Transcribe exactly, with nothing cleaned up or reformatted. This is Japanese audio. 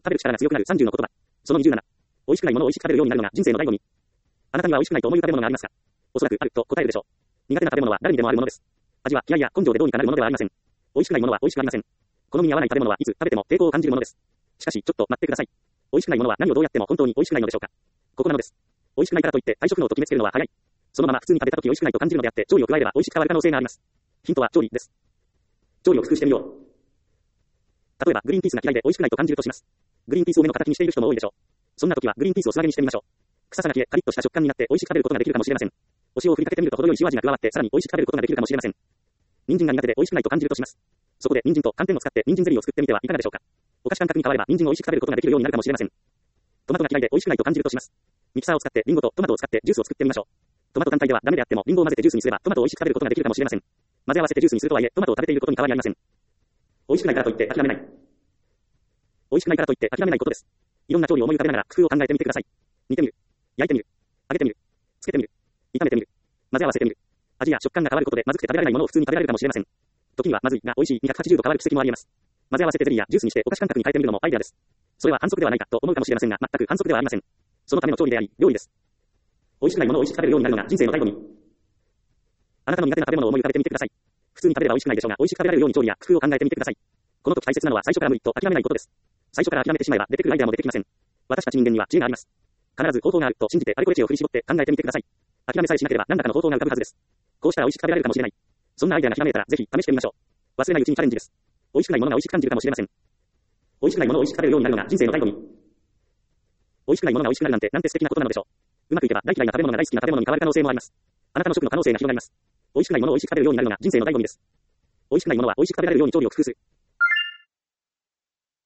食べる力が強くなるさんじゅうの言葉。そのにじゅうなな。美味しくないものを美味しく食べるようになるのが人生の醍醐味。あなたには美味しくないと思う食べ物がありますか？おそらくあると答えるでしょう。苦手な食べ物は誰にでもあるものです。味は嫌いや根性でどうにかなるものではありません。美味しくないものは美味しくありません。好みに合わない食べ物はいつ食べても抵抗を感じるものです。しかし、ちょっと待ってください。美味しくないものは何をどうやっても本当に美味しくないのでしょうか？ここなのです。美味しくないからといって退食のをときめつけるのは早い。そのまま普通に食べたとき美味しくないと感じるのであって、調理を加えれば美味しく変わる可能性があります。ヒントは調理です。調理を工夫してみよう。例えば、グリーンピースが嫌いで美味しくないと感じるとします。グリーンピースを目の形にしている人も多いでしょう。そんな時はグリーンピースを素揚げにしてみましょう。臭さが消え、カリッとした食感になって美味しく食べることができるかもしれません。お塩を振りかけてみると程よい塩味が加わってさらに美味しく食べることができるかもしれません。人参が苦手で美味しくないと感じるとします。そこで人参と寒天を使って人参ゼリーを作ってみてはいかがでしょうか。お菓子感覚に変われば人参を美味しく食べることができるようになるかもしれません。トマトが嫌いで美味しくないと感じるとします。ミキサーを使ってリンゴとトマトを使ってジュースを作ってみましょう。トマト単体ではダメであってもリンゴを混ぜてジュースにすればトマトを美味しく食べることができるかもしれません。混ぜ合わせてジュースにするとはいえトマトを食べていることに変わりありません。美味しくないからといって諦めない。美味しくないからといって諦めないことです。いろんな調理を思い浮かべながら工夫を考えてみてください。煮てみる。焼いてみる。揚げてみる。つけてみる。炒めてみる。混ぜ合わせてみる。味や食感が変わることでまずくて食べられないものを普通に食べられるかもしれません。時にはまずいが美味しいにひゃくはちじゅうど変わる奇跡もありえます。混ぜ合わせてゼリーやジュースにしてお菓子感覚に変えてみるのもアイデアです。それは反則ではないかと思うかもしれませんが、全く反則ではありません。そのための調理であり、料理です。美味しくないものを美味しく食べるようになるのが人生の醍醐味。あなたの苦手な食べ物を思い浮かべてみてください。普通に食べれば美味しくないでしょうが、美味しく食べられるように調理や工夫を考えてみてください。この時大切なのは最初から無理と諦めないことです。最初から諦めてしまえば出てくるアイデアも出てきません。私たち人間には知恵があります。必ず方法があると信じてあれこれ知恵を振り絞って考えてみてください。諦めさえしなければ何らかの方法が浮かぶはずです。こうしたら美味しく食べられるかもしれない。そんなアイデアがひらめいたらぜひ試してみましょう。忘れないうちにチャレンジです。美味しくないものが美味しく感じるかもしれません。美味しくないものを美味しく食べるようになるのが人生の醍醐味。美味しくないものが美味しくなるなんてなんて素敵なことなのでしょう。うまくいけば大嫌いな食べ物が大好きな食べ物に変わる可能性もあります。あなたの食の可能性が広がります。美味しくないものを美味しく食べるようになるのが人生の醍醐味です。美味しくないものは美味しく食べられるように調理を工夫する。